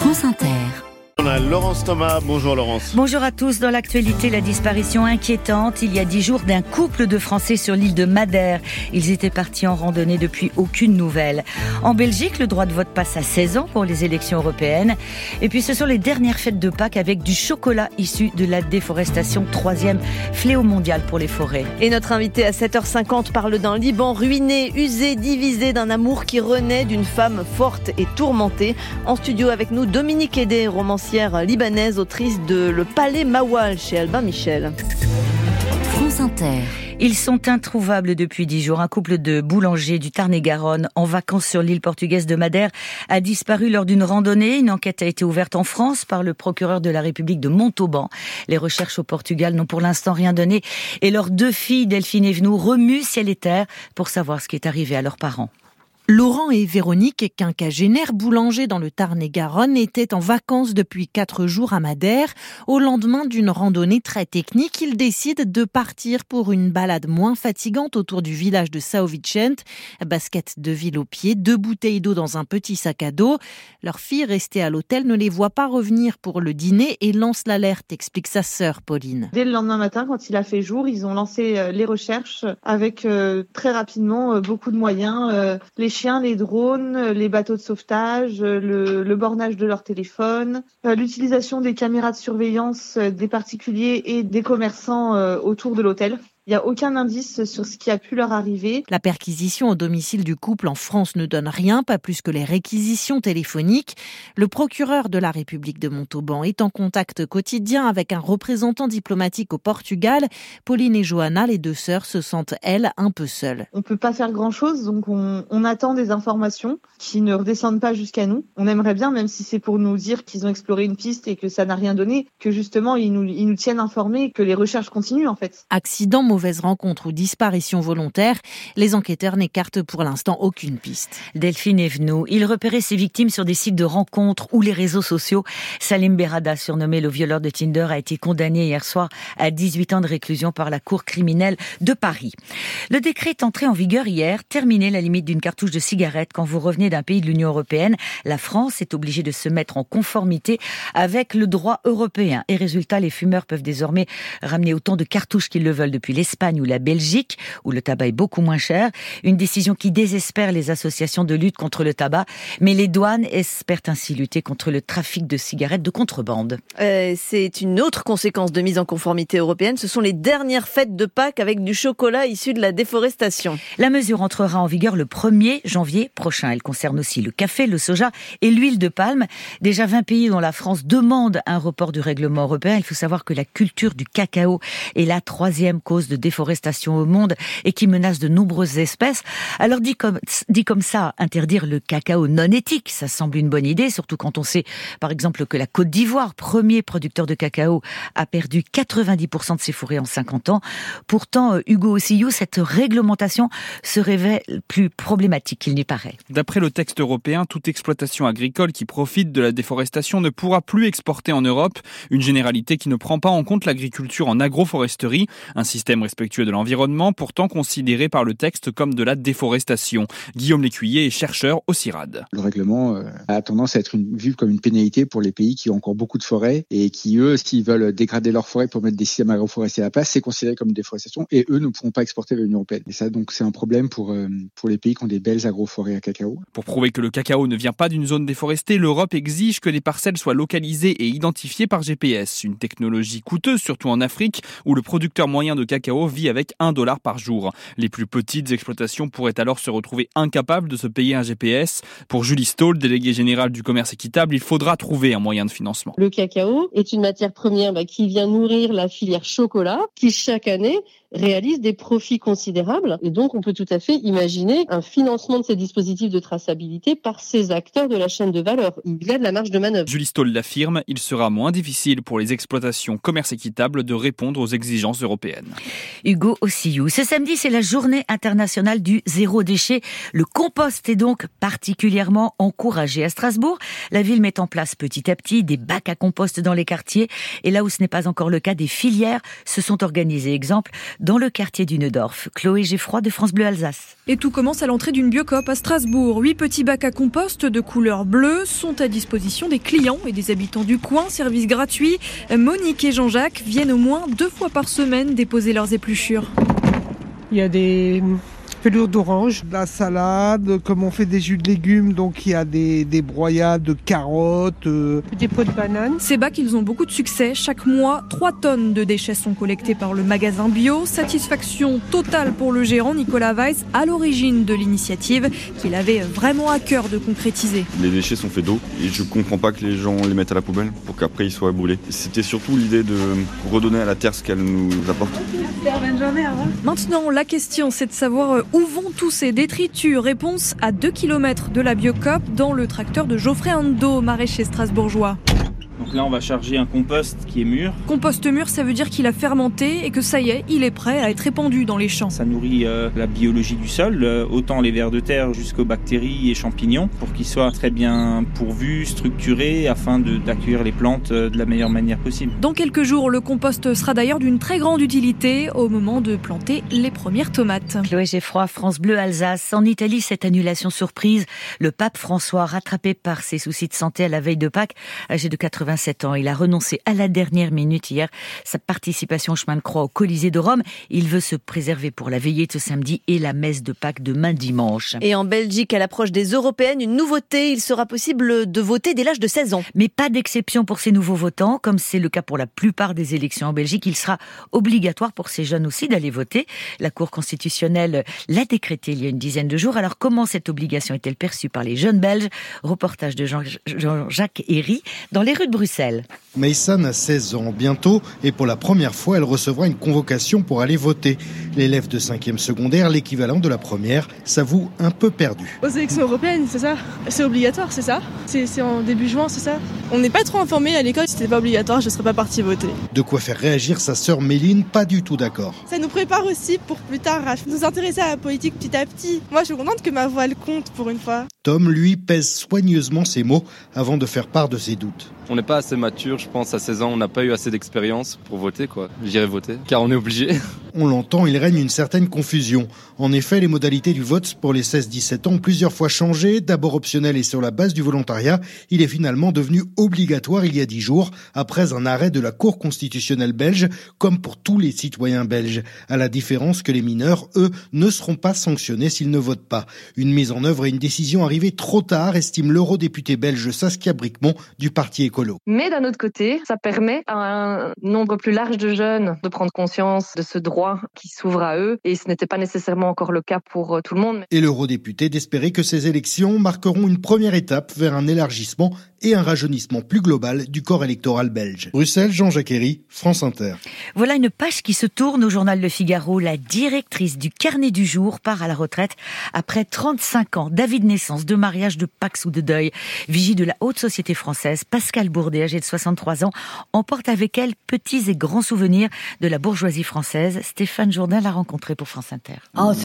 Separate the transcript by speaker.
Speaker 1: France Inter.
Speaker 2: On a Laurence Thomas. Bonjour Laurence.
Speaker 3: Bonjour à tous. Dans l'actualité, la disparition inquiétante il y a 10 jours d'un couple de Français sur l'île de Madère. Ils étaient partis en randonnée depuis aucune nouvelle. En Belgique, le droit de vote passe à 16 ans pour les élections européennes. Et puis ce sont les dernières fêtes de Pâques avec du chocolat issu de la déforestation, 3e fléau mondial pour les forêts.
Speaker 4: Et notre invité à 7h50 parle d'un Liban ruiné, usé, divisé, d'un amour qui renaît, d'une femme forte et tourmentée. En studio avec nous, Dominique Hédé, romancière libanaise, autrice de Le Palais Mawal chez Albin Michel.
Speaker 1: France Inter.
Speaker 3: Ils sont introuvables depuis 10 jours. Un couple de boulangers du Tarn-et-Garonne, en vacances sur l'île portugaise de Madère, a disparu lors d'une randonnée. Une enquête a été ouverte en France par le procureur de la République de Montauban. Les recherches au Portugal n'ont pour l'instant rien donné. Et leurs 2 filles, Delphine et Venou, remuent ciel et terre pour savoir ce qui est arrivé à leurs parents.
Speaker 5: Laurent et Véronique, quinquagénaires boulangers dans le Tarn-et-Garonne, étaient en vacances depuis 4 jours à Madère. Au lendemain d'une randonnée très technique, ils décident de partir pour une balade moins fatigante autour du village de São Vicente. Basket de ville aux pieds, 2 bouteilles d'eau dans un petit sac à dos. Leur fille, restée à l'hôtel, ne les voit pas revenir pour le dîner et lance l'alerte, explique sa sœur Pauline.
Speaker 6: Dès le lendemain matin, quand il a fait jour, ils ont lancé les recherches avec très rapidement beaucoup de moyens. Les chiens, les drones, les bateaux de sauvetage, le bornage de leur téléphone, l'utilisation des caméras de surveillance des particuliers et des commerçants autour de l'hôtel. Il n'y a aucun indice sur ce qui a pu leur arriver.
Speaker 5: La perquisition au domicile du couple en France ne donne rien, pas plus que les réquisitions téléphoniques. Le procureur de la République de Montauban est en contact quotidien avec un représentant diplomatique au Portugal. Pauline et Johanna, les 2 sœurs, se sentent, elles, un peu seules.
Speaker 6: On ne peut pas faire grand-chose, donc on attend des informations qui ne redescendent pas jusqu'à nous. On aimerait bien, même si c'est pour nous dire qu'ils ont exploré une piste et que ça n'a rien donné, que justement ils nous tiennent informés et que les recherches continuent en fait.
Speaker 5: Accident, mauvaise rencontre ou disparition volontaire, les enquêteurs n'écartent pour l'instant aucune piste.
Speaker 3: Delphine et Venou, ils repéraient ces victimes sur des sites de rencontres ou les réseaux sociaux. Salim Berada, surnommé le violeur de Tinder, a été condamné hier soir à 18 ans de réclusion par la Cour criminelle de Paris. Le décret est entré en vigueur hier, terminé la limite d'une cartouche de cigarette quand vous revenez d'un pays de l'Union européenne. La France est obligée de se mettre en conformité avec le droit européen. Et résultat, les fumeurs peuvent désormais ramener autant de cartouches qu'ils le veulent depuis l'Espagne ou la Belgique, où le tabac est beaucoup moins cher. Une décision qui désespère les associations de lutte contre le tabac, mais les douanes espèrent ainsi lutter contre le trafic de cigarettes de contrebande.
Speaker 4: C'est une autre conséquence de mise en conformité européenne. Ce sont les dernières fêtes de Pâques avec du chocolat issu de la déforestation.
Speaker 3: La mesure entrera en vigueur le 1er janvier prochain. Elle concerne aussi le café, le soja et l'huile de palme. Déjà 20 pays dont la France demande un report du règlement européen. Il faut savoir que la culture du cacao est la 3e cause de déforestation au monde et qui menace de nombreuses espèces. Alors dit comme ça, interdire le cacao non éthique, ça semble une bonne idée, surtout quand on sait par exemple que la Côte d'Ivoire, premier producteur de cacao, a perdu 90% de ses forêts en 50 ans. Pourtant, Hugo Ossillou, cette réglementation se révèle plus problématique qu'il n'y paraît.
Speaker 7: D'après le texte européen, toute exploitation agricole qui profite de la déforestation ne pourra plus exporter en Europe. Une généralité qui ne prend pas en compte l'agriculture en agroforesterie, un système respectueux de l'environnement, pourtant considéré par le texte comme de la déforestation. Guillaume Lécuyer est chercheur au CIRAD.
Speaker 8: Le règlement a tendance à être vu comme une pénalité pour les pays qui ont encore beaucoup de forêts et qui, eux, s'ils veulent dégrader leurs forêts pour mettre des systèmes agroforestiers à la place, c'est considéré comme une déforestation et eux ne pourront pas exporter vers l'Union européenne. Et ça, donc, c'est un problème pour les pays qui ont des belles agroforêts à cacao.
Speaker 7: Pour prouver que le cacao ne vient pas d'une zone déforestée, l'Europe exige que les parcelles soient localisées et identifiées par GPS. Une technologie coûteuse, surtout en Afrique, où le producteur moyen de cacao vit avec $1 par jour. Les plus petites exploitations pourraient alors se retrouver incapables de se payer un GPS. Pour Julie Stahl, déléguée générale du commerce équitable, il faudra trouver un moyen de financement.
Speaker 9: Le cacao est une matière première qui vient nourrir la filière chocolat, qui chaque année réalise des profits considérables. Et donc, on peut tout à fait imaginer un financement de ces dispositifs de traçabilité par ces acteurs de la chaîne de valeur. Il y a de la marge de manœuvre.
Speaker 7: Julie Stahl l'affirme, il sera moins difficile pour les exploitations commerce équitable de répondre aux exigences européennes.
Speaker 3: Hugo Ossillou. Ce samedi, c'est la journée internationale du zéro déchet. Le compost est donc particulièrement encouragé à Strasbourg. La ville met en place petit à petit des bacs à compost dans les quartiers. Et là où ce n'est pas encore le cas, des filières se sont organisées. Exemple, dans le quartier du Neudorf. Chloé Geffroy de France Bleu Alsace.
Speaker 10: Et tout commence à l'entrée d'une Biocoop à Strasbourg. 8 petits bacs à compost de couleur bleue sont à disposition des clients et des habitants du coin. Service gratuit. Monique et Jean-Jacques viennent au moins 2 fois par semaine déposer leurs épluchures.
Speaker 11: Il y a des pelures d'orange, de la salade, comme on fait des jus de légumes, donc il y a des broyades de carottes, des pots de bananes.
Speaker 10: Ces bacs, ils ont beaucoup de succès. Chaque mois, 3 tonnes de déchets sont collectés par le magasin bio. Satisfaction totale pour le gérant Nicolas Weiss, à l'origine de l'initiative, qu'il avait vraiment à cœur de concrétiser.
Speaker 12: Les déchets sont faits d'eau et je comprends pas que les gens les mettent à la poubelle pour qu'après ils soient brûlés. C'était surtout l'idée de redonner à la terre ce qu'elle nous apporte.
Speaker 10: Bonne journée, au revoir. Maintenant, la question, c'est de savoir où vont tous ces détritus. Réponse à 2 km de la Biocoop dans le tracteur de Geoffrey Ando, maraîcher strasbourgeois.
Speaker 13: Donc là, on va charger un compost qui est mûr.
Speaker 10: Compost mûr, ça veut dire qu'il a fermenté et que ça y est, il est prêt à être répandu dans les champs.
Speaker 13: Ça nourrit la biologie du sol, autant les vers de terre jusqu'aux bactéries et champignons, pour qu'ils soient très bien pourvus, structurés, afin d'accueillir les plantes de la meilleure manière possible.
Speaker 10: Dans quelques jours, le compost sera d'ailleurs d'une très grande utilité au moment de planter les premières tomates.
Speaker 3: Chloé Geffroy, France Bleu Alsace. En Italie, cette annulation surprise, le pape François, rattrapé par ses soucis de santé à la veille de Pâques, âgé de 87 ans. Il a renoncé à la dernière minute hier sa participation au chemin de croix au Colisée de Rome. Il veut se préserver pour la veillée de ce samedi et la messe de Pâques demain dimanche.
Speaker 4: Et en Belgique, à l'approche des européennes, une nouveauté, il sera possible de voter dès l'âge de 16 ans.
Speaker 3: Mais pas d'exception pour ces nouveaux votants, comme c'est le cas pour la plupart des élections en Belgique. Il sera obligatoire pour ces jeunes aussi d'aller voter. La Cour constitutionnelle l'a décrété il y a une dizaine de jours. Alors comment cette obligation est-elle perçue par les jeunes Belges? Reportage de Jean-Jacques Herry dans les rues de Bruxelles.
Speaker 14: Maïsan a 16 ans bientôt et pour la première fois, elle recevra une convocation pour aller voter. L'élève de 5e secondaire, l'équivalent de la première, s'avoue un peu perdu.
Speaker 15: Aux élections européennes, c'est ça? C'est obligatoire, c'est ça? C'est en début juin, c'est ça? On n'est pas trop informés à l'école, si c'était pas obligatoire, je ne serais pas partie voter.
Speaker 14: De quoi faire réagir sa sœur Méline, pas du tout d'accord.
Speaker 15: Ça nous prépare aussi pour plus tard à nous intéresser à la politique petit à petit. Moi, je suis contente que ma voix elle compte pour une fois.
Speaker 14: Tom, lui, pèse soigneusement ses mots avant de faire part de ses doutes.
Speaker 16: On n'est pas assez mature, je pense, à 16 ans, on n'a pas eu assez d'expérience pour voter, quoi. J'irai voter, car on est obligé.
Speaker 14: On l'entend, il règne une certaine confusion. En effet, les modalités du vote pour les 16-17 ans ont plusieurs fois changé. D'abord optionnel et sur la base du volontariat, il est finalement devenu obligatoire il y a 10 jours, après un arrêt de la Cour constitutionnelle belge, comme pour tous les citoyens belges. À la différence que les mineurs, eux, ne seront pas sanctionnés s'ils ne votent pas. Une mise en œuvre et une décision arrivée trop tard, estime l'eurodéputé belge Saskia Brikmont du Parti écolo.
Speaker 9: Mais d'un autre côté, ça permet à un nombre plus large de jeunes de prendre conscience de ce droit qui s'ouvre à eux. Et ce n'était pas nécessairement encore le cas pour tout le monde.
Speaker 14: Et l'eurodéputé d'espérer que ces élections marqueront une première étape vers un élargissement et un rajeunissement plus global du corps électoral belge. Bruxelles, Jean-Jacques Herry, France Inter.
Speaker 3: Voilà une page qui se tourne au journal Le Figaro. La directrice du Carnet du Jour part à la retraite après 35 ans d'avis de naissance, de mariage, de pax ou de deuil. Vigie de la haute société française, Pascale Bourdet, âgée de 63 ans, emporte avec elle petits et grands souvenirs de la bourgeoisie française. Stéphane Jourdain l'a rencontrée pour France Inter.